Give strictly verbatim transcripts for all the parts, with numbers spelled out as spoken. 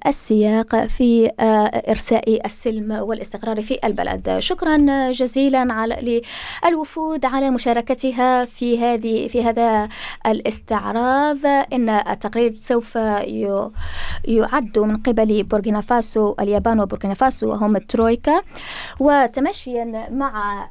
السياق في إرساء السلم والاستقرار في البلد. شكرا جزيلا على للوفود على مشاركتها في هذه في هذا الاستعراض. إن التقرير سوف يعد من قبل بوركينا فاسو، اليابان وبوركينا فاسو وهم الترويكا. وتمشيا مع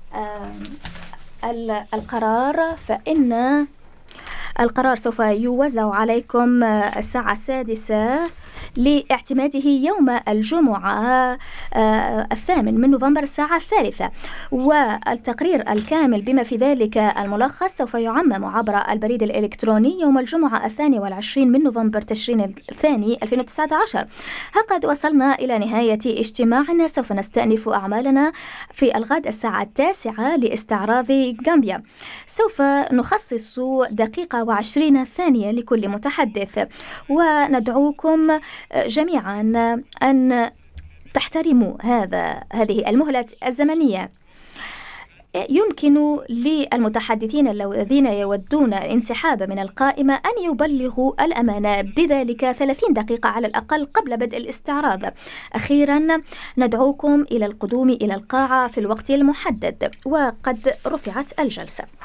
القرار، فإن القرار سوف يوزع عليكم الساعة السادسة لاعتماده يوم الجمعة الثامن من نوفمبر الساعة الثالثة. والتقرير الكامل بما في ذلك الملخص سوف يعمم عبر البريد الإلكتروني يوم الجمعة الثاني والعشرين من نوفمبر تشرين الثاني ألفين وتسعة عشر. ها قد وصلنا إلى نهاية اجتماعنا. سوف نستأنف أعمالنا في الغد الساعة التاسعة لاستعراض غامبيا. سوف نخصص دقيقة وعشرين ثانية لكل متحدث، وندعوكم جميعا أن تحترموا هذا هذه المهلة الزمنية. يمكن للمتحدثين الذين يودون الانسحاب من القائمة أن يبلغوا الأمانة بذلك ثلاثين دقيقة على الأقل قبل بدء الاستعراض. أخيرا ندعوكم إلى القدوم إلى القاعة في الوقت المحدد. وقد رفعت الجلسة.